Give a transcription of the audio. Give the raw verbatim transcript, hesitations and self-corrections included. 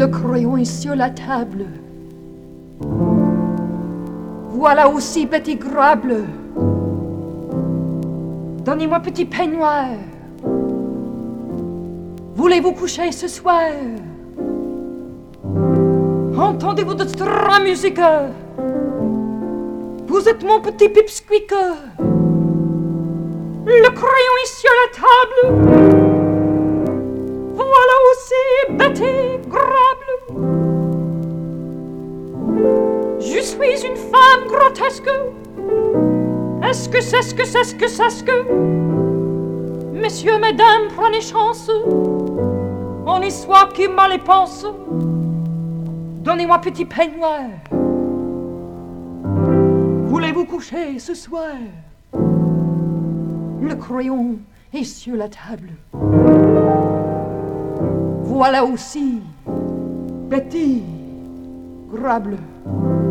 Le crayon est sur la table. Voilà aussi petit grable. Donnez-moi petit peignoir. Voulez-vous coucher ce soir? Entendez-vous de la musique? Vous êtes mon petit pipsqueak. Le crayon est sur la table. Voilà aussi Betty Grable. Je suis une femme grotesque. Est-ce que c'est ce que c'est ce que c'est ce que? Messieurs, mesdames, prenez chance. On y soit qui mal y pense. Donnez-moi petit peignoir. Voulez-vous coucher ce soir? Le crayon est sur la table. Voilà aussi Betty Grable.